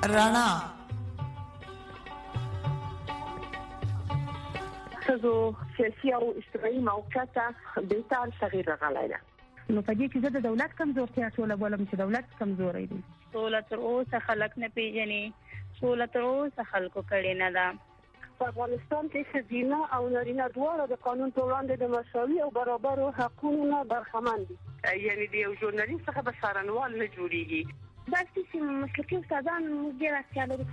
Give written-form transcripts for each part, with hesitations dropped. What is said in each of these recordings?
رڼا څو سیاسي او اجتماعي موقعیت بهتر تغییر راغلی دی. نو په دې کې د دولت کمزورتیا ټوله بولم چې دولت کمزوري دي. دولت اوسه خلک نه پیژني، دولت اوسه خلکو کړي نه ده. په افغانستان کې ښځینه او نارینه دواړه د قانون په وړاندې د مساوي او برابرو حقوقو نه برخمن دي. یعنی د یو ژورنالیست څخه به څارنوال نه جوړیږي. دا چې مسلکي استادان ډېر اړتیا لري.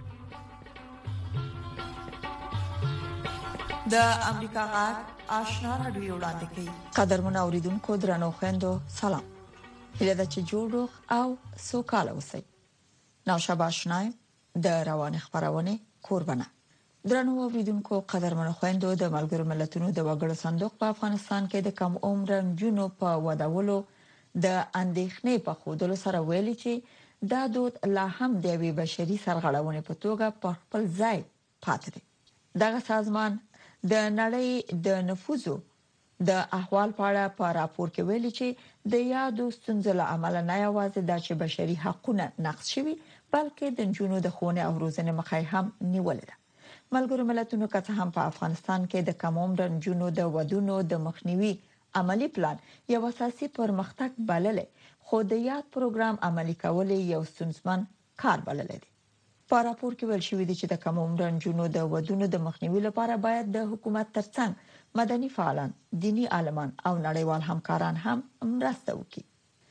د امریکا غږ آشنا رادیو وړاندې کوي. قدرمن اوریدونکو درنو خويندو سلام. هله د چې جوړو او سوکاله اوسئ. نو شاباشنای د روان خبرونه قربانه. درنو اوریدونکو قدرمن خويندو د ملګرو ملتونو د وګړو صندوق په افغانستان کې د کم عمر جنونو په وداولو د اندېښنې په خودلو سره ویلي چې دا دود لا هم د وی بشري سرغړونې په توګه په خپل ځای پاتې دی. دغه سازمان د نړۍ د نفوذو د احوال په اړه په راپور کې ویلي چې د یادو ستونزو له امله نه یوازې د بشري حقوقو نقض شوي بلکې د جنونو د خونه او روزنې مخه هم نیولې ده. ملګرو ملتونو کته هم په افغانستان کې د کم عمر جنونو د ودونو د مخنیوي عملی پلان یو اساسي پرمختګ بلل خو د یاد پروګرام عملی کول یو ستونزمن کار بلل دي. په راپور کې ویل شوی دی چې د کم عمر جنونو د ودونو د مخنیوي لپاره باید د حکومت ترڅنګ مدني فعالان، دینی عالمان او نړیوال همکاران هم مرسته وکړي.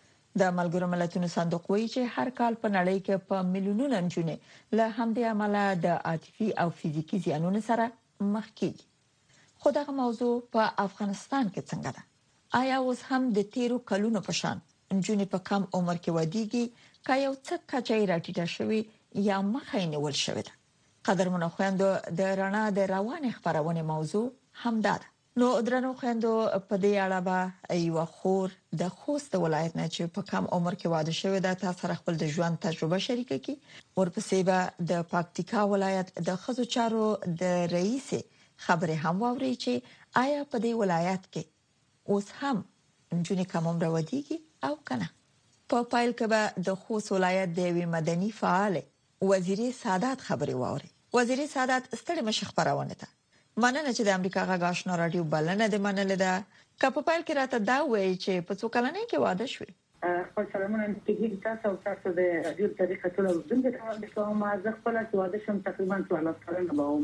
د ملګرو ملتونو صندوق وایي چې هر کال په نړۍ کې په میلیونونو جنونه له همدې عمله د عاطفي او فزیکی زیانونو سره مخ کیږي. خو دغه موضوع په افغانستان کې څنګه ده؟ آیا اوس هم د تیرو کلونو په شان جنونه په کم عمر کې ودیږي که یو څه کچای راټیټه شوی یا مخه نیول شوی ده؟ قدرمن خويندو د رڼا د روان خبرونه موضوع همدا ده. نو درنو خويندو په دې اړه به یو خور د خوست ولایت نه چې په کم عمر کې واده شوی ده تاسو سره خپل د ژوند تجربه شریکه کړي. ورپسې به د پکتیکا ولایت د خزو چارو د رئیس خبره هم واوري چې آیا په دې ولایت کې اوس هم جنې کم عمر ودیږي او کنه. په پایل کې به د خوست ولایت د وی مدني فعال وزیر سادات خبري واوري. وزیر سادات ستړي مش خبرونه ده. مننه چې د امریکا غږ آشنا رادیو بلنه د منل ده. کپ پایل کې راته دا وایي چې په څو کلنۍ کې واده شوې. خپل سلامونه انتګی تاسو او تاسو د رادیو طریقه ټول زنده کوم از خپل واده شم تقریبا 12 کلنه باوم.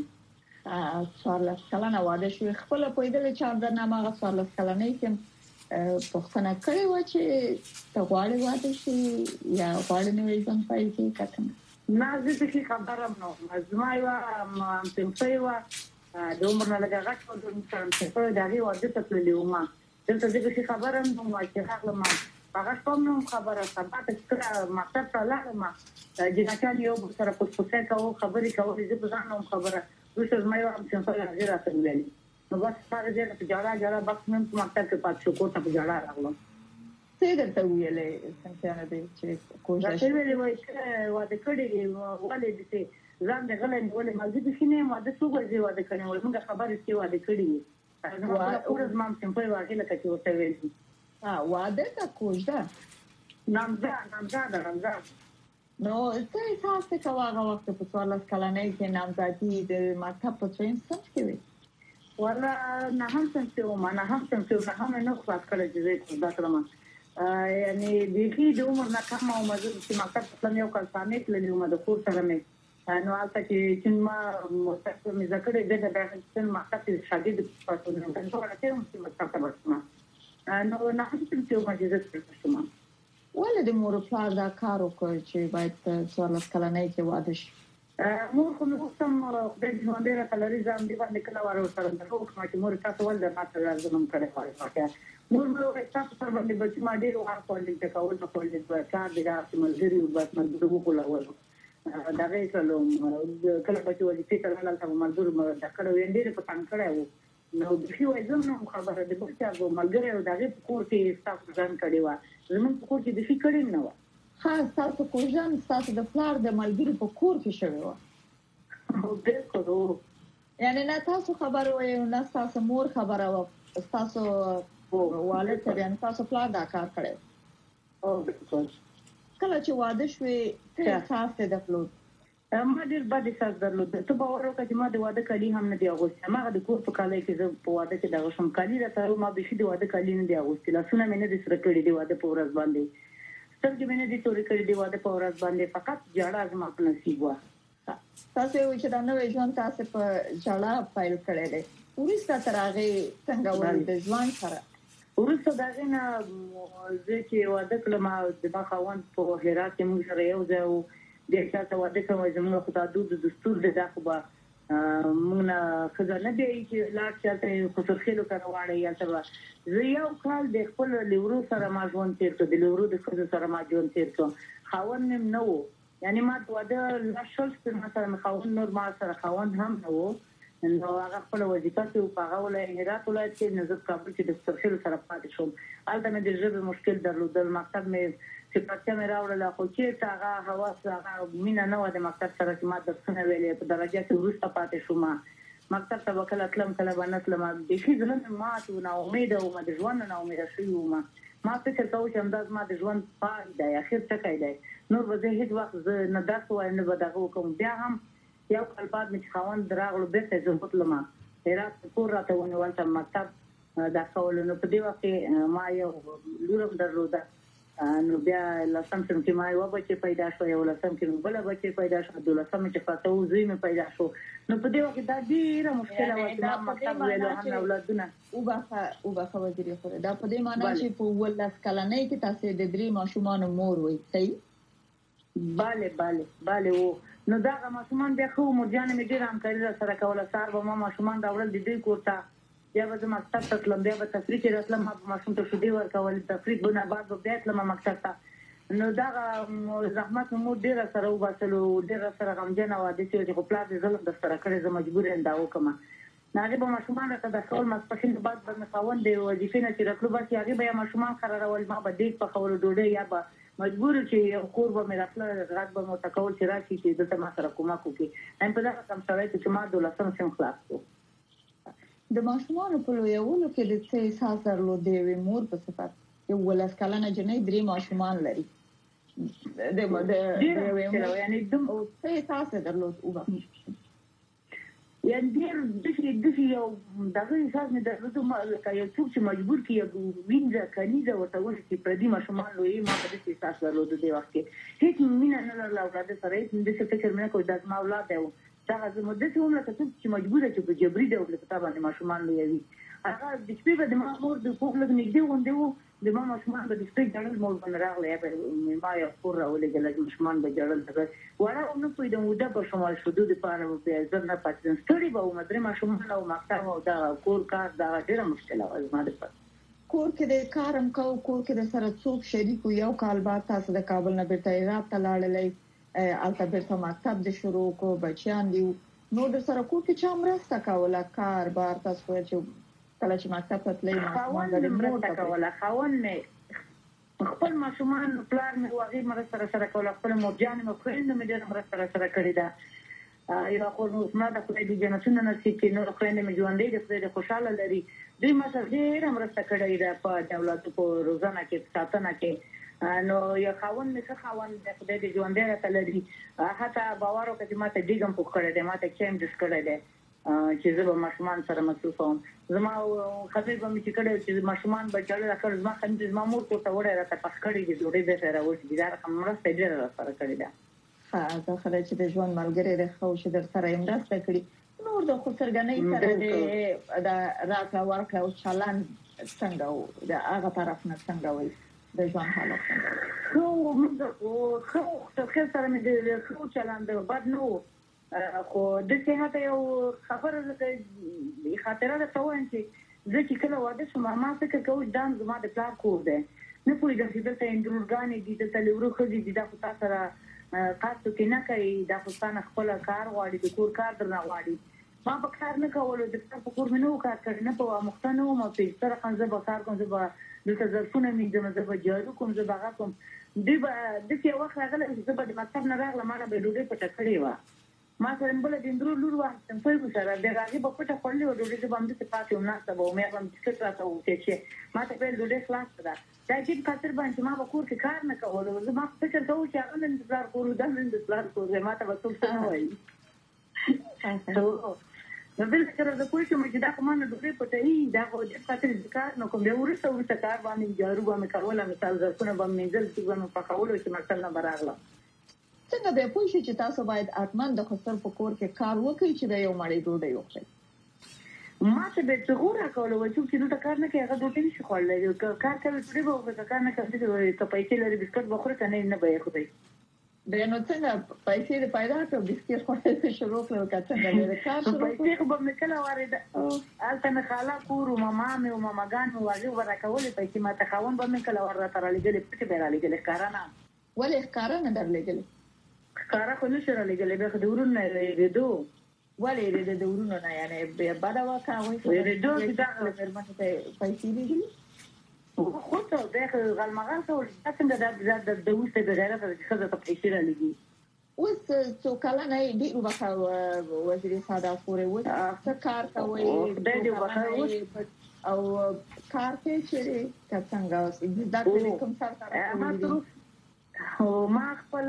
14 کلنه واده شوې. خپل په دې چې د نامه 14 کلنۍ کې پښتنه کړې و چې ته غواړې واده شي یا غواړې نوې ځان پای کې کتنه. نه زه چې خبره نو زما یو تم پیوا د عمر نه لږه غټ و د څه په دغه واده ته تللی و ما دلته دغه خبره نو ما چې هغه ما هغه کوم خبره سبا ته کړه مکتب ته لاړم چې نکال یو سره پوښتنه کوو خبرې کوو چې په ځان خبره وسه ما یو هم څنګه راځي راځي نو بس سره دې په جوړه بس نن مکتب کې پات شو کوټه په جوړه راغلم. څه درته ویلې څنګه نه دي چې کوشش ویلې وای چې واده کړی ولې دې ځان دې غلې ولې مالدي بشینه ماده څو ورځې واده کړي ول موږ خبرې چې واده کړی نو ورځ ما څنګه په واده لکه چې وته ویل واده تا کوژده نامزاد نو څه تاسو کاوه وخت په 14 کلنۍ کې نامزادي د ماته په څین څه کوي ولا نه هم څنګه نه هم نه خلاص کړی چې دا کلمه یعنی دغه د عمر نه کم او مزه چې مکتب په یو کال ثاني کې له عمر د کور سره مې نو حالت چې ما مستقیم مې ذکر دې د بهترین مکتب شاګرد پاتې نو څنګه راځي چې مکتب ته ورسمه نو نه هم څنګه مزه ورسمه ولې د مور پلار دا کار وکړ چې باید 14 کلنۍ کې واده شي. مور کوم قسم د ژوندې کلوري ځم دی باندې کله واره سره د حکومت چې مور تاسو ول د ماته لازم کړی وای مور مور تاسو سره باندې بچی ما ډیر وار کولې ته کول په کولې په کار دی چې ملګری وبس مزدور وکولو دا غي کلم کله په چې ولې چې کله لاله مزدور د کړه وینډې په تان کړو نو د شي وای زم نو خبره د بچو ملګری او دغه کور کې تاسو ځان کړی و زمون کور کې د شي کړی نه و ها تاسو کوژن تاسو د فلار د ملګری په کور کې شوی و او دې کوو یعنی نه تاسو خبر وای نه تاسو مور خبره و تاسو والد ته تاسو فلار دا کار کړی او بالکل کله چې واده شوي څه تاسو د فلور ما ډېر بد احساس درلود. ته باور وکړه چې ما د واده کالي هم نه دی اغوستي. ما د کور په کالي کې زه په واده کې دغه شم کالي راته ما به شي د واده کالي نه دی اغوستي. لاسونه مې نه دي سره کړي دی واده په ورځ باندې. سترګې مې نه دي تورې کړي دی واده په ورځ باندې. فقط جړه زما په نصیب وه. تاسو یو چې دا نوې ژوند تاسو په جړه پیل کړی دی. وروسته تر هغه څنګه ولې د ژوند سره وروسته دغه نه زه چې واده کړم د ما خاوند په هرات کې موږ سره یو ځای د تاسو واده کوم زموږ خدای د دستور د داخبه موږ نه خزانه دی چې لاټ چاته خسر خېلو کارواړی یا څه زه یو کال د خپل لورو سره ما ژوند تیر کړ. د لورو د خزر سره ما ژوند تیر کړ. خاوند نیم نه وو، یعنی ما واده لا شل سره سره خاوند نور ما سره خاوند هم نه وو. نو هغه خپل وظیفه کې په هغه ولایت هرات ولایت کې نظر کابل چې د خسر سره پاتې شوم. البته مې د ژبې مشکل درلود. مکتب مې چې پاتې مې راوړل خو چې هغه حواس هغه مینا نه و د مکتب سره چې ما درسونه ویلې په درجه کې ورسته پاتې شوم. مکتب ته وکړه تلم کله باندې تلم د شي ځنه ما ته نو امید او ما د ژوند نه امید شوم. ما فکر کوم چې انداز ما د ژوند پای دی اخر څه کوي نور به زه هیڅ وخت نه درس وای نه به دغه کوم. بیا هم یو کال بعد مې خاوند دراغلو بیرته زه وتلم هرات کور راته ونیول ته مکتب دا کول. نو په دې وخت ما یو لورم درلوده. نو بیا لسم سم کې ما یو بچی پیدا شو، یو لسم کې بل بچی پیدا شو، دولسم چې فاتو زوی مې پیدا شو. نو په دې وخت دا ډیره مشکله وه چې ما مکتب ویلو هم اولادونه وبخه وزیري خو دا په دې معنی چې په ولس کلنۍ کې تاسو د درې ماشومان مور وي. صحیح؟ bale وو. نو دا ماشومان بیا خو مرجان مې ډیر همکاري سره کوله. سار به ما ماشومان راوړل د دې کوټه بیا به زما مکتب ته تلم، بیا به تفریح کې راتلم. ما ماشوم ته شوډي ورکول تفریح بونه بعد بیا تلم مکتب ته. نو دا زحمت مو ډیر سره وباسلو، ډیر سره غمجن او د چې په پلاټ ظلم د سره کړې زما مجبور انده وکم. ناغه به ماشومان راته د خپل مسپخین بعد به مخاوند دی وظیفې نه چې راتلو بس هغه به ماشومان قرارول. ما به دې په خورو ډوډۍ یا به مجبور چې کور به مې راتله غږ به مو تکول چې راشي چې دته ما سره کومک وکړي. هم په دا کم سره چې ما دولسم سم خلاص کو. د ماشومان په لویولو کې د څه احساس درلود دی مور په صفت یو ولس کلنه جنې درې ماشومان لري د یعنی دم او څه احساس درلود او یعنی ډېر د یو دغه احساس مې درلود ما یو څوک چې مجبور کیږي وینځه کنيزه ورته وایي چې پردي ماشومان لوی ما په دې احساس درلود دی وخت کې هیڅ مینه نه لرله اولاد سره هیڅ د څه فکر مې کوي د ما اولاد دی دا زموږ د څه عمر ته چې مجبور چې په جبري دی او په کتاب باندې ماشومان لوي. هغه د شپې به د ما مور د کوم لږ نږدې وندې وو د ما ماشومان به د شپې جړل مول باندې راغلی به ما یو کور راولېږل چې ماشومان به جړل دغه وړه نو په دې موده په شمال شودو د پاره په ځل نه پاتې ستړي به مدرې ماشومان او مکتب او دا کور کار دا ډېره مشکله وه زما لپاره. کور کې د کارم کو کور کې د سره څوک شریک یو کال بعد تاسو د کابل نه بیرته هرات ته لاړلې البته بیرته مکتب د شروع کو بچیان دی نو د سره کور کې چا مرسته کوله کار بار تاسو چې کله چې مکتب ته تللی خاوند دې مرسته کوله. خاوند مې خپل ماشومان پلار مې واغې مرسته سره کوله. خپل مرجان مې خويند مې ډېر مرسته سره کړې ده. یو خو نو ما د خپل دي جنتونه نصیب کې نو خويند مې ژوندې د خپل خوشاله لري. دې ما سره ډېر مرسته کړې ده په دولت په روزانه کې ساتنه کې. نو یو خاوند مې خاوند د خدای دې ژوندې راته لري. حتی باور وکړه چې ما ته ډیګم پوښ کړی دی، ما ته کیم ډیس کړی دی چې زه به ماشومان سره مصروف وم. زما خبرې به مې چې کړی چې ماشومان به جړل راکړ زما خندې زما مور ته وړی راته پخ کړی دی ډوډۍ به راوړي دا رقم مرسته ډېره راسره کړې ده. ښه زه خدای چې د ژوند ملګری دی خو چې در سره یې مرسته کړي. نور د خسرګنۍ سره د راکړه ورکړه او چلند څنګه و د هغه طرف نه څنګه وي د ژوند حالت څنګه خو خو سره مې د خو چلند بد نو خو د صحت یو خبره ده خاطره ده ته وایم چې زه چې کله واده شوم ما فکر کوم دا زما د پلار کور دی نه پوهېږم چې دلته اندرورګانې دي دلته لورو ښځې دي دا خو تا سره قصد کې نه کوي دا خو ستا نه خپله کار غواړي د کور کار درنه غواړي. ما به کار نه کولو د پلار په کور مې نه و کار کړی نه په مخته نه وم او په سره زه به کار کوم زه به دلته ظرفونه مې زه به جارو کوم زه به هغه کوم دوی به داسې یو وخت راغلی چې زه به د مکتب نه راغلم ما به ډوډۍ پټه کړې وه ما سره بل د اندرو لور واحد په سره د راغي په پټه خورلې و ډوډۍ باندې څه پاتې و نه سبا مې هم بسکټ راته وته چې ما ته په ډوډۍ خلاص ده دا چې خاطر باندې ما به کور کې کار نه کول زه ما فکر کوم چې هغه نن انتظار کوو دا نن انتظار کوو ما ته وڅول څه وایي نو بل څه راځي کوی چې دا کومه ډوډۍ پټه دا خو د خاطر ذکر نو کوم به ورته کار باندې جارو باندې کول مثال ځکه باندې منځل چې باندې پخاولو چې مثلا نه براغله څنګه به پوه شئ چې تاسو باید اتمن د خسر په کور کې کار وکړئ چې د یو مړی ډوډۍ وخورئ ما ته به څنګه راکول چې نو کار نه کوي هغه ډوډۍ نشي خوړلای کار کوي ډوډۍ به وکړي کار نه کوي ته پیسې لري بسکټ بخوره کنه نه به یې خوري د نو څنګه پیسې پیدا کړو بسکټ خوړل شروع کړو کڅنګه د کار شروع پیسې خو به مکله واره الته خاله کور او ماما مې او ماماګان او واجب ورکول پیسې ما ته خاون به مکله ور را لګلې پټه به را لګلې کارانه ولې کارانه درلګلې کارا خو نشه را لګلې به د ورونه ریدو ولې د ورونه نه یعنی به بڑا وکاوي ریدو چې دا فرمانه ته پیسې لګلې خو ته د غلمغان ته څنګه د دوسته د غیرت د خزه ته پیسې را لګي اوس څو کله نه دی وبخا وزیر ساده پورې و څه کار کوي د دې وبخا او کار کې چې څنګه اوس دا کوم څه او ما خپل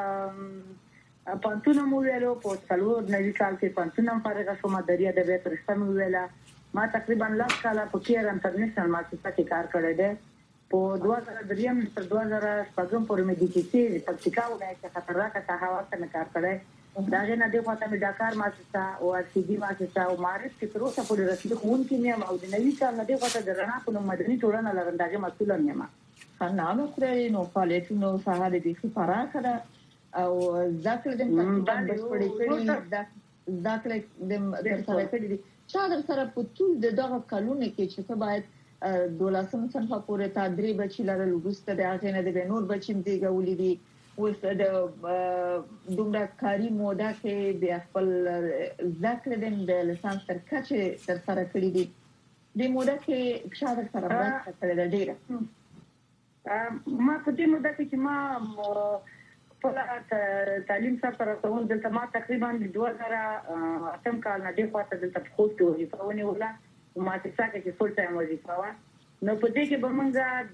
پانتونه مو ویلو په څلور نوي کال کې پانتونه فارغه شوم دریا د بیت رښتم ویلا ما تقریبا لاس کاله په کیر انټرنیشنل مارکیټ کې کار کړی دی په 2003 تر 2005 پورې مې د کیسې پکتیکا ولایت خطرناک هوا څخه کار کړی دا نه دی پته مې ډاکار ماستا او سی ډي ماستا او مارس کې تر اوسه پورې رسیدو خون کې نه او د نوي کال نه دی پته درنه په مدني ټولنه لرنداګه مسؤل نه ما خنامه کړی نو فعالیتونو ساحه د دې فراخه ده او ذکر د تقریبا بشپړې کړي ذکر د تر کړي دي چې در سره په ټول د دغه قانون کې چې ته باید 12 صنف پورې تدریب بچی لرل وګسته د هغه نه د نور بچیم دی غولې دي اوس د دومره کاری موده کې د خپل ذکر د لسان تر کچه تر سره کړی دي د موده کې ښه در سره مرسته کړې ډیره ما په دې موده کې چې ما په تعلیم سره راځول دلته ما تقریبا 2008 کال نه دی خاطر دلته خو ته وظیفه ونیوله ما چې څنګه چې فول ټایم وظیفه و نو په دې کې به موږ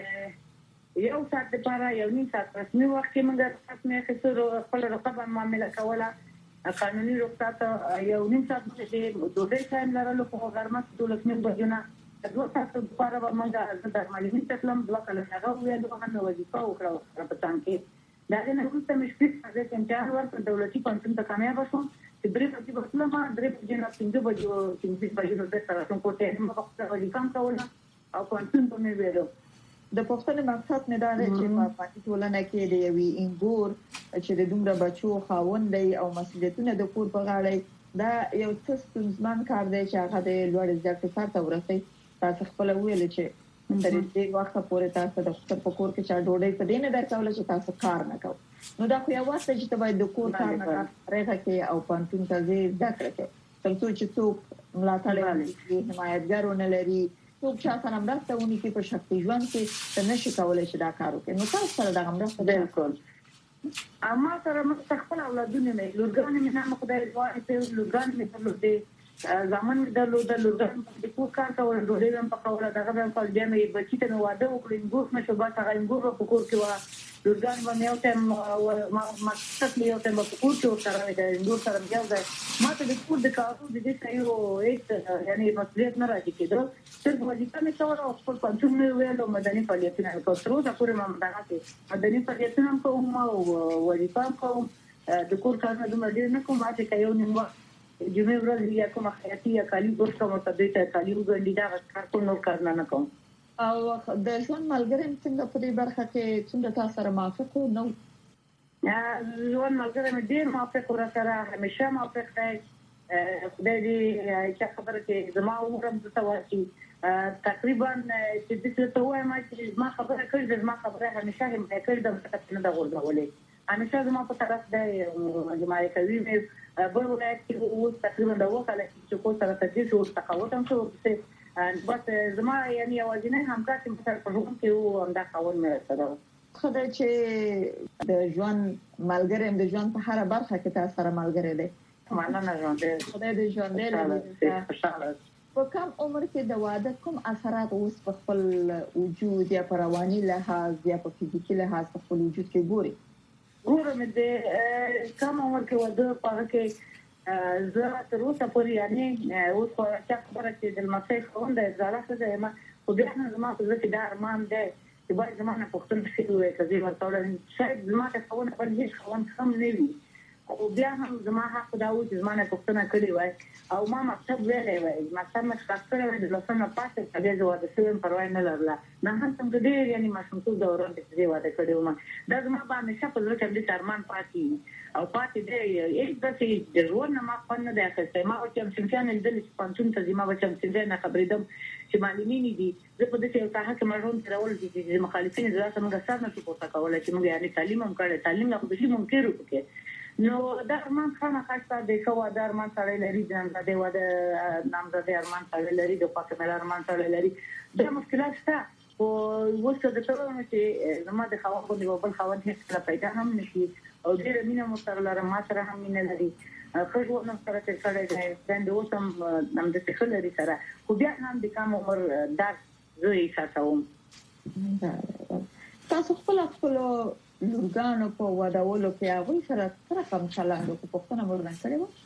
د یو ساعت لپاره یو نیم ساعت رسمي وخت کې موږ رسمي خسر خپل رقابت معاملې کوله قانوني رخصت یو نیم ساعت د ډوډۍ ټایم لرلو په غرمه 12 بجې دوه تاسو لپاره به موږ د معلومي تکلم دوه کله هغه ویلو هغه وظیفه وکړه په تان کې دا نه وروسته مې شپږ ځله امتحان ورکړ دولتي پنځم ته کامیاب شوم چې درې ورځې وروسته ما درې بجې نه 5 بجې د سره څنګه کوټه ما په وظیفه کوله او پنځم ته مې ویلو د پښتنې مقصد نه دا چې په پاتې ټولنه کې د یوې انګور چې د دومره بچو خاوند دی او مسؤلیتونه د کور په غاړه دا یو څه ستونزمن کار دی چې هغه د لوړ زده کړې سره ورسي تاسو خپل ویل چې تر دې وخت پورې تاسو د خپل کور کې چا ډوډۍ په دې نه درکول چې تاسو کار نه کوئ نو دا خو یو وخت چې ته باید د کور کار نه راځي کې او پانتون ته ځې ذکر کې تر څو چې څوک ملاتړ کوي حمایتګارونه لري څوک چې سره مرسته ونی کې په شخصي ژوند کې ته نشي کولای چې دا کار وکړي نو تاسو سره دا مرسته بالکل اما سره مستقبل اولادونه مې لورګان مې نه خدای دعا ته لورګان مې درلودي زمون د لورګان په کوم کار کول ډوډۍ هم پکوله دغه په خپل دې مې بچی ته واده وکړم ګوښ مې شو با هغه ګوښ په کور کې و لورګان باندې یو ټیم ما ستاسو یو ټیم په کور کې سره د نور سره یو ځای ما ته د کور د کارو د دې ځای یو هیڅ یعنی مسؤلیت نه راځي کېدو صرف وظیفه مې کوله او خپل پنځم مې ویلو مدني فعالیتونه کوم تر اوسه پورې ما دغه کې مدني فعالیتونه کوم او وظیفه کوم د کور کارونه دومره ډیر نه کوم چې یو نیم وخت جمعه ورځ یا کومه خیاطي یا کالي ورته متدې ته کالي وګڼي دا کار نور کار نه کوم او د ژوند ملګری څنګه په دې برخه کې څنګه تاسو سره موافق نو ژوند ملګری مې ډیر موافق سره همیشه موافق دی خدای دې چې خبره کې زما عمرم د تواشي تقریبا چې د څه وایم چې ما خبره کړې زما خبره همیشه هم کړې د څه نه غوړولې همیشه زما په طرف دی جماعي کوي مې بل ولایت کې اوس تقریبا د وکاله چې کو سره تدریس او تقاوت هم شو بس زما یعنی اوازینه همکار چې په ټولګي کې و هم دا خاون مې سره خدای چې د ژوند ملګری د ژوند په هر برخه کې تاسو سره ملګری دی. مننه ژوند خدای دې ژوند دې خوشاله. په کوم عمر کې د واده کوم اثرات اوس په خپل وجود یا په رواني لحاظ یا په فزیکي لحاظ په خپل وجود کې ګوري؟ ګورم د کوم عمر کې واده په کې زه تر اوسه پورې یعنی اوس خو خبره چې د مسایل خوند زړه څه ما خو بیا نه زما په ځکه دا ارمان دی چې باید زمانه پښتون شي وي چې ورته شاید زما ته خونه پر هیڅ خوند هم نه وي او بیا هم زما حق دا و چې زمانه پښتون کړی وای او ما مکتب ویلې وای ما سم څخه د لسنه پاتې چې د واده سوم پروای نه لرله نه هم څنګه دې یعنی ما شوم ټول دوران دې واده کړو ما دا زما باندې شپه زړه کې د ارمان پاتې او پاتې دې یک داسې د ژوند ما خپل نه ده چې ما چې څنګه نه دل سپانتون ته زما بچم څنګه نه خبرېدم چې معلمین دي زه په دې کې ته حق مرون ترول چې مخالفین زړه څنګه سره نه پورته کولای چې موږ یعنی تعلیم هم کړی تعلیم نه خو به ممکن وکړي نو دا ارمان خامہ خاصه د کوه د ارمان سره لري ځان د واده نامزد ارمان سره لري د پاکه ارمان سره لري دا مشکلات شته او وڅ د ټولنې چې زما د خواږه په بل خواږه هیڅ پیدا هم نشي او ډېر مینه مو سره لرم ما سره هم مینه لري خو نو سره چې سره د څنګه اوسم نام د څه لري سره خو بیا هم د کوم عمر دا زه یې ساتم تاسو خپل لورګانو په وداولو کې هغه سره کوم چلند په پښتنه ورغان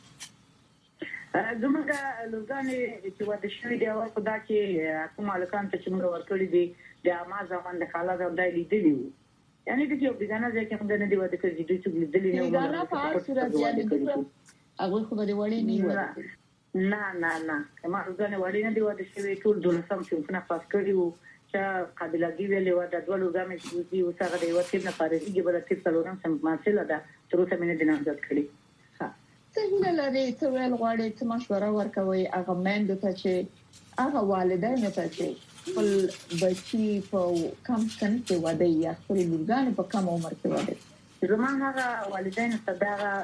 کړو زموږ لورګانې چې واده شوی دی او خدای چې کوم الکان ته چې موږ ورکړی دی د امازون د خاله د لیدلی یعنی د یو بګانه ځکه موږ نه دی واده کړی چې دوی لیدلی نه بګانه په هر صورت یعنی هغه خو به وړي نه وي نه ما لورګانې وړي نه دی واده شوی ټول دولسم چې نه پاس کړیو چې قابلیت ویلې و د ډول ګامې چې یو څنګه دی وته نه پارېږي بل څه څلورم سم ماسله ده تر اوسه مې نه دینامزد کړی ها څنګه لري څه ویل غواړي څه مشوره ورکوي هغه مند ته چې هغه والدین ته چې خپل بچي په کم سن کې واده یا خپل لورګان په کم عمر کې واده زما هغه والدین صداغه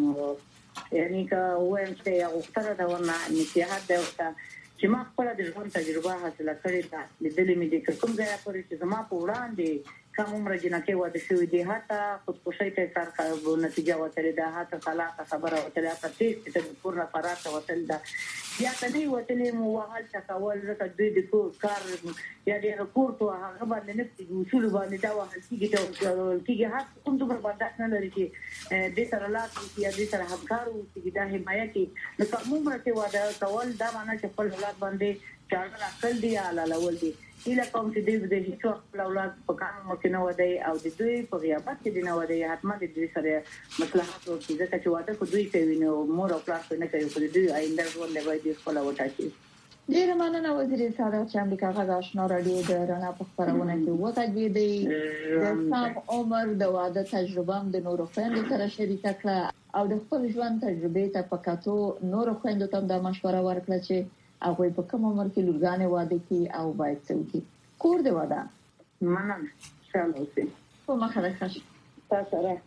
یعنی که وایم چې یو ستاره دا ونه نصيحت دی چې ما خپل د ژوند تجربه حاصله کړې ده لیدلې مې دي کوم ځای پورې چې زما په وړاندې کوم عمر جنکه واده شوی دی حتی خودکشي ته سره نتیجه وتلې ده حتی طلاق خبره وتلې پاتې چې پورا فرات وتل ده یا کني وتلې مو وحال تکول زکه دوی د کار یا د رپورټ او هغه باندې نه اصول باندې دا وحال کیږي هڅه کوم څه برداشت نه لري چې د سره لا چې د سره همکارو چې دا حمایت نو کوم عمر کې واده کول دا معنی چې خپل اولاد باندې چاړه راکل دی علاوه دی اله کوم چې د هیڅ خپل اولاد په کار مکه نه ودی او د دوی په غیابت کې نه ودی حتما د دوی سره مصلحت او چې واده کو دوی کوي نو مور او پلار نه کوي خو دوی آینده ژوند لوي خپل وټاکي. ډیر مننه وزیر ساده چې امریکا غږ آشنا رادیو د رڼا په خبرونه کې وتاګې دی د سم عمر د واده تجربه د نورو خويندو سره شریک کړه او د خپل ژوند تجربه ته پکاتو نورو خويندو ته د مشوره ورکړه چې هغه په کوم عمر کې لورګانې واده کوي او باید څه وکړي. کور دی واده مننه شامل اوسئ په مخه راځي تاسو سره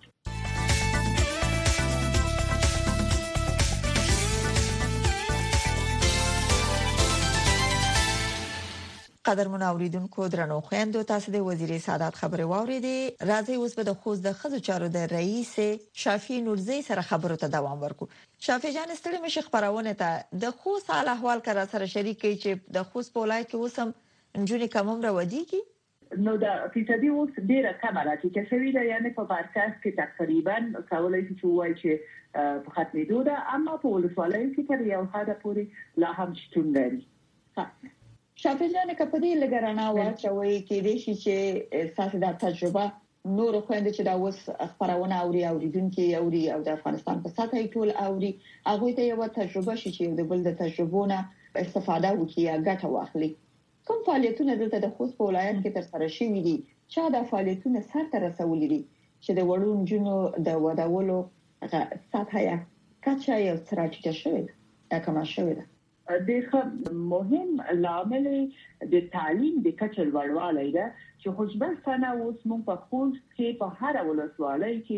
قدرمن اوریدونکو درنو خويندو تاسو د وزیر سعادت خبره واوریدي راځي اوس به د خوځ د خزو چارو د رئیس شافي نورزي سره خبرو ته دوام ورکو. شافي جان ستړي مشه خبرونه ته د خوځ حال احوال کرا سره شریک کی چې د خوځ په ولایت کې اوسم انجونی کوم را ودیږي نو دا فیصدي اوس ډیره کمه ده چې شوی ده یعنی په مرکز کې تقریبا کولای شي چې وایي چې په ختمېدو ده اما په ولسوالۍ کې تر یو حد پورې لا هم شتون لري. شافي جان کپدی لګرانا واچوي کې دې شي چې تاسو دا تجربه نور خويند چې دا اوس خبرونه اوریدونکو اوري او د افغانستان په سطح ټول اوري هغه ته یو تجربه شي چې د بل د تجربونه استفاده وکړي یا ګټه واخلي. کوم فعالیتونه دلته د خوست په ولایت کې تر سره شوي دي چې دا فعالیتونه سره رسولي دي چې د وړون جنو د وداولو سطح یا کچا یو ستراتیژي شوی دا کومه شوی ده. د مهم لامل د تعلیم د کچل وړوالی ده چې خوشبختانه اوس موږ په خوست کې په هر ولسوالۍ کې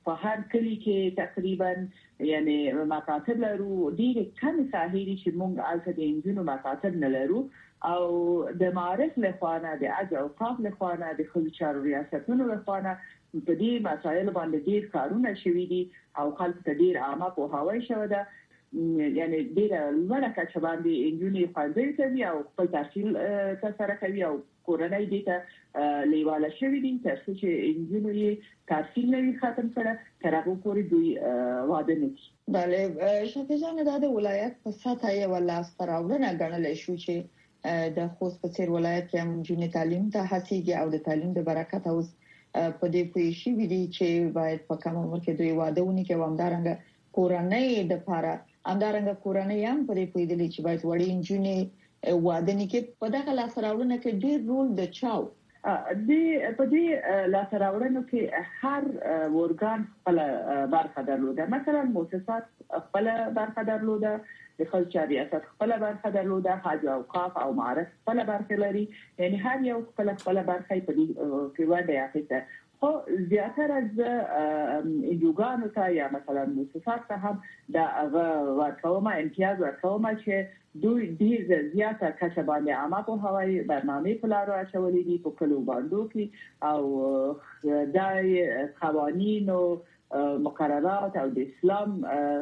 په هر کلی کې تقریبا یعنی مکاتب لرو ډېر کم ساحې چې موږ البته د انجونو مکاتب نه لرو او د معارف له خوانه د اجر او قاف له خوانه د خلک چارو ریاستونو له خوانه په دې مسایل باندې ډېر کارونه شوي دي او خلک ته ډېر عامه پوهاوی شوی ده یعنی ډېر لوړه کچه باندې انجونې ښوونځي کوي او خپل تحصیل ترسره کوي او کورنۍ دې ته لیواله شوي دي تر څو چې انجونې تحصیل نه ختم کړي تر هغه پورې دوی واده نه کوي. بله شفیع جان د ولایت په سطح یې ولا ستراولنه غنل شو چې د خوست په څیر ولایت کې هم جنې تعلیم ته هڅیږي او د تعلیم د برکت اوس په دې پوي شي ویلي چې باید په کوم عمر کې دوی واده ونی کې ومدارنګ کورنۍ د لپاره همدارنګه کورنۍ هم په دې پوي دي چې باید وړي انجونې واده نه کې په دغه لاسراولنه کې ډېر رول د چاو په دې لاسراوړنو کې هر ورګان خپل برخه درلوده مثلا مؤسسات خپل برخه درلوده د خلک ریاست خپل برخه درلوده حج او اوقاف او معارف خپل برخه لري یعنی هر یو خپل برخه په دې کې وړاندې اخیسته خو زیاتره از انجوګانو ته یا مثلا مؤسسات ته هم د ورکوما امتیاز ورکوما چې دوی ډیر زیاته کچه باندې عامه په هوایي برنامه په لارو اچولې دي په کلو باندې کې او د قوانینو مقررات او د اسلام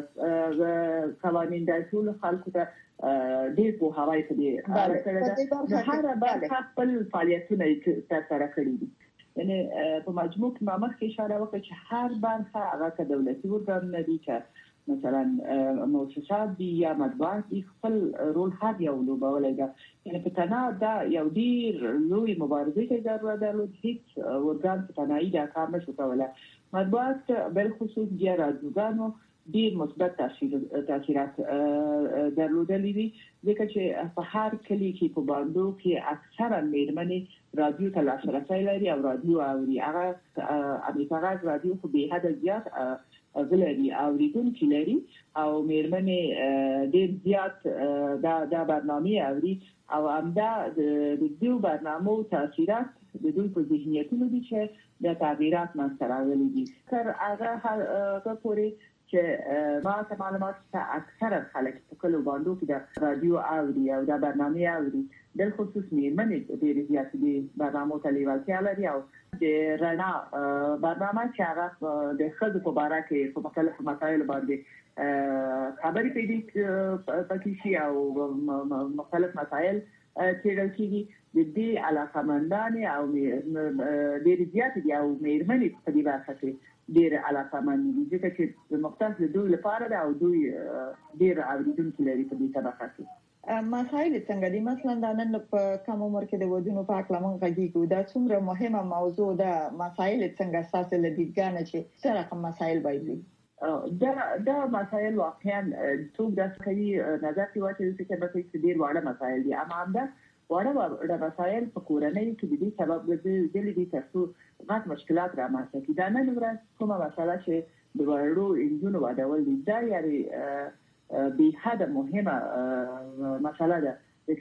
قوانین د ټول خلکو ته ډیر په هوایي په دې اړه هر برخه خپل فعالیتونه ترسره کړي دي یعنی په مجموع کې مامخ کې اشاره وکړه چې هر برخه هغه دولتي ورګان نه دي چې مثلا مؤسسات دي یا مطبوعات دي خپل رول هر یو لوبولای دا یعنی په تنه دا یو ډیر لوی مبارزه کې ضرورت درلود هیڅ ورګان په تنهایی دا کار نشو کولای مطبوعات بل خصوص د راډیوګانو ډیر مثبت تاثیرات درلودلې دي ځکه چې په هر کلی کې په باندې کې اکثرا میرمنې رادیو ته لاسرسي لري او رادیو اوري هغه امریکا غږ رادیو په به حد زیات غلري اوریدونکو لري او میرمنې ډیر زیات دا برنامه اوري او همدا د دې برنامو تاثیرات د دوی په ذهنیتونو دي چې د تغیرات منځته راغلي دي تر هغه پورې چې ما ته معلومات ته اکثر خلک په کلو باندې کې د رادیو اوري او د برنامه اوري د خصوص میرمنې ډېر زیات دي برنامه ته لیوالتیا لري او د رڼا برنامه چې هغه د خځو په اړه کې په مختلفو مسایلو باندې خبرې کوي پکې شي او مختلف مسایل چې راځي د دې علاقمندان او ډېر زیات دي او میرمنې په دې برخه کې ډیر علاقه مند دي ځکه چې مختص د دوی لپاره دا او دوی ډیر اوریدونکو لري په دې طبقه کې مسایل څنګه دي مثلا د نن په کوم عمر کې د ودونو په اړه مونږ غږیږو دا څومره مهمه موضوع ده مسایل څنګه اساس لدیګانه چې څه رقم مسایل باید دا مسایل واقعا څوک د کوي نظر کې واچي چې به څه ډیر واړه مسایل دي اما همدا واړه مسایل په کورنۍ کې د دې سبب ګرځي دي چې غاټ مشکلات رامنځته کیږي دا نه ورځ کومه مسله چې د وړو انجونو وادول دي دا یاري به حد مهمه مسله ده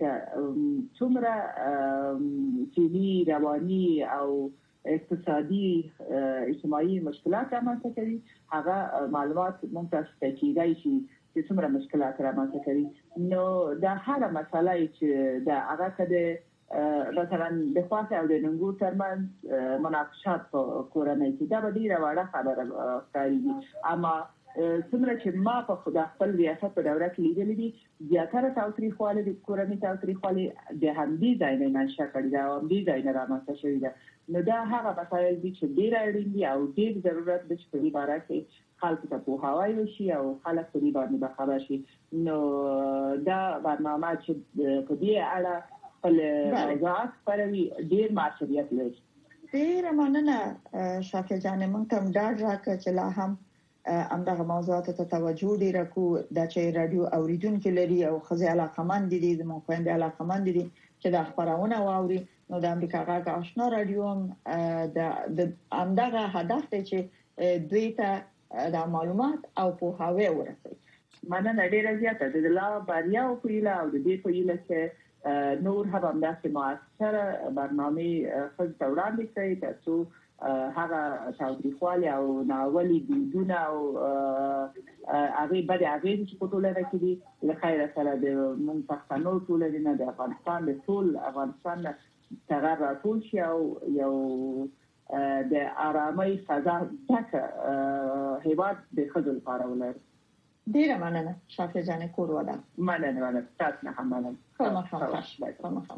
چې څومره سیاسي رواني او اقتصادي اجتماعي مشکلات رامنځته کوي هغه معلومات مونږ ته کیدای شي چې څومره مشکلات رامنځته کوي نو دا هر مسله چې دا هغه کده مثلا د خاص او د ننګو ترمن مناقشات په کورنۍ کې دا به ډیره وړه خبره ښکاري اما څومره چې ما په خپل ریاست په دوره کې لیدلې دي زیاتره تاوتریخواله د کورنۍ تاوتریخواله د همدې ځای نه نشه کړی دا همدې ځای نه رامنځته شوی ده نو دا هغه مسایل دي چې ډیر اړین دي او ډیر ضرورت د په دې باره کې خلکو ته پوهاوی وشي او خلک په دې باندې خبر شي نو دا برنامه چې په دې اړه خپل موضوعات پروي ډیر مسؤلیت لري ډیر مننه شافعه جان مونږ ته ډاډ راکړه چې لا هم همدغه موضوعات ته توجه ډیره کو د چې رادیو اوریدونکو لري او خزي علاقمند دي د مخوند علاقمند دي چې د خبرونه واوري نو د امریکا غږ آشنا رادیو د همدغه هدف ته چې دوی ته د معلومات او پوهاوی ورسوي مننه ډیره زیاته د لا باریا او پیله او د دې پیله چې نور هم داسې موثر برنامه خپل وړاندې کوي تاسو هغه تاریخوالي او ناولي دودونه او هغه بعد هغه چې په ټولنه کې دي له خیر سره د مونږ پښتنو ټولنه د افغانستان د ټول افغانستان څنګه راټول شي او یو د آرامۍ فضا دغه هیواد د خځو لپاره ولر. ډیره مننه شافعه جان کور ودا. مننه تاسو نه هم مننه. خامخا.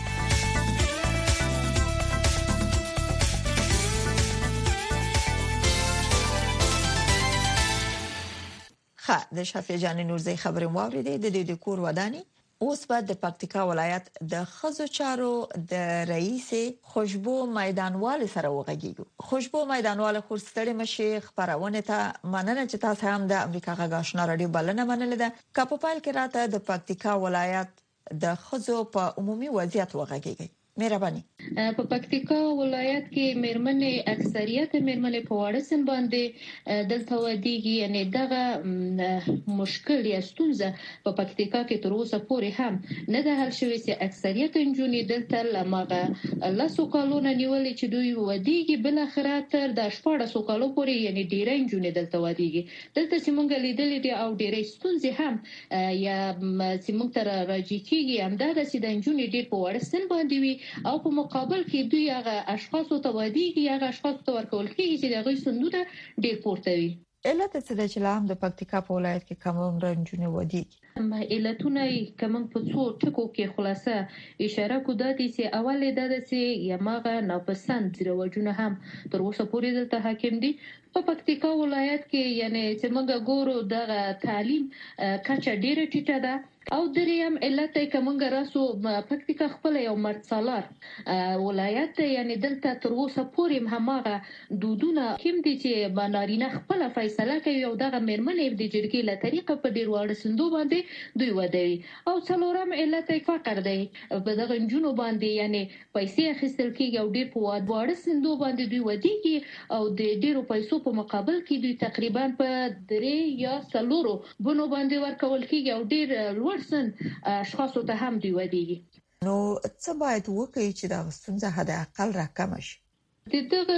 د شافعه جان نورزی خبرې واوریدې د دې کور ودانی اوس بعد د پکتیکا ولایت د خزو چارو د رئیس خوشبو میدانوال سره وغږیږو. خوشبو میدانوال خورستړي مشي خبرونه ته مننه چې تاسو هم د امریکا غاښنا رادیو بلنه منل ده. کاپوپایل کې راته د پکتیکا ولایت د خزو په عمومي وضعیت وغږیږي. مهرباني. په پکتیکا ولایت کې مېرمنې اکثریت مېرمنې په واړه سن باندې دلته ودیږي، یعنی دغه مشکل یا ستونزه په پکتیکا کې تر اوسه پورې هم نه ده حل شوې چې اکثریت نجونې دلته لمغه لاسو کالونه نیولې چې دوی ودیږي، بل اخره تر د 14 کالو پورې یعنی ډیرې نجونې دلته ودیږي. دلته چې موږ لیدلې دي او ډیرې ستونزې هم یا چې موږ تر راځي کېږي هم دا چې د نجونې ډیر په واړه سن باندې وي او په مقابل کې دوی هغه اشخاص ته ودیږي، هغه اشخاص ته ورکول کېږي چې دغه سندونه ډیر پورته وي. علت څه ده چې لام د پکتیکا په ولایت کې کوم عمر نجونې ودیږي؟ علتونه کوم په څو ټکو کې خلاصه اشاره کوي چې اول د سي یماغه ناپسند زیروجونه هم تر اوسه پورې دلته حاکم دي. په پکتیکا ولایت کې یعنی چې موږ ګورو د تعلیم کچه ډیره ټیټه ده او دریم علت کومه راسو پکتیکا خپل یو مرڅالار ولایت یعنی دلته تر اوسه پورې هماغه دودونه کوم دي چې بنارینه خپل فیصله کوي او دغه مېرمنې د جرګې له طریقه په ډیر وړ سندو باندې دوی ودوي. او څلورم علت فقر دی، په دغه جنونو باندې یعنی پیسې اخیستل کېږي او ډیر په وړ سندو باندې دوی ودیږي او د ډیرو پیسو په مقابل کې دوی تقریبا په 3 یا 4 بونو باندې ورکول کېږي او ډیر ورسن اشخاص ته هم دی ودیږي. نو څه باید وکړي چې دا ستونزه حد اقل راکم شي؟ دغه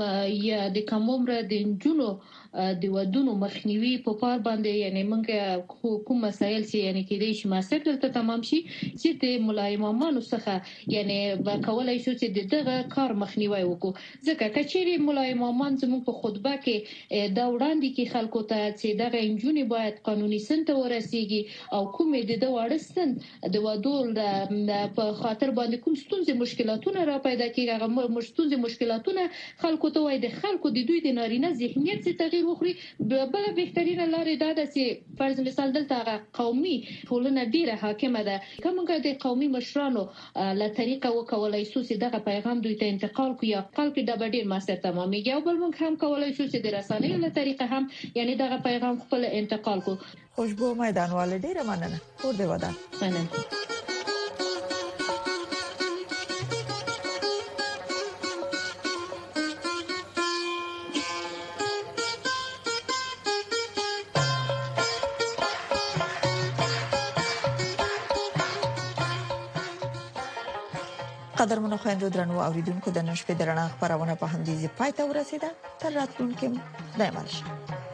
یا د کومره د جنونو د ودونو مخنیوي په پار باندې یعنی موږ کوم مسایل چې یعنی کېدای شي ماسټر دلته تمام شي چې د ملایمانو څخه یعنی کولای شو چې دغه کار مخنیوي وکړو. ځکه کچېری ملایمان زموږ په خطبه کې دا وړاندې کې خلکو ته چې دغه انجونی باید قانوني سن ته ورسیږي او کومې د وړستن د ودول په خاطر باندې کوم ستونزې مشکلاتونه را پیدا کیږي، هغه مشکلاتونه خلکو ته وای د خلکو د دوی د نارینه ذهنیت څخه تغیر وخوري. بل بهترینه لارې دا ده چې فرض مثال دلته قومي ټولنه ډیره حاکمه ده، کومه د قومي مشرانو له طریقه وکولای شو چې دغه پیغام دوی ته انتقال کوي یا خلک د ډیر ماستر تمامېږي او بل موږ هم کولای شو چې د رسنیو له طریقه هم یعنی دغه پیغام خپل انتقال کو. خوشبو میدانوال ډیره مننه. کور دی ودا. مننه. قدرمنو خويندو درنو اوریدونکو د نن شپې درنه خبرونه په همدې ځای پای ته ورسیده. تر راتلونکي خدای مالشه.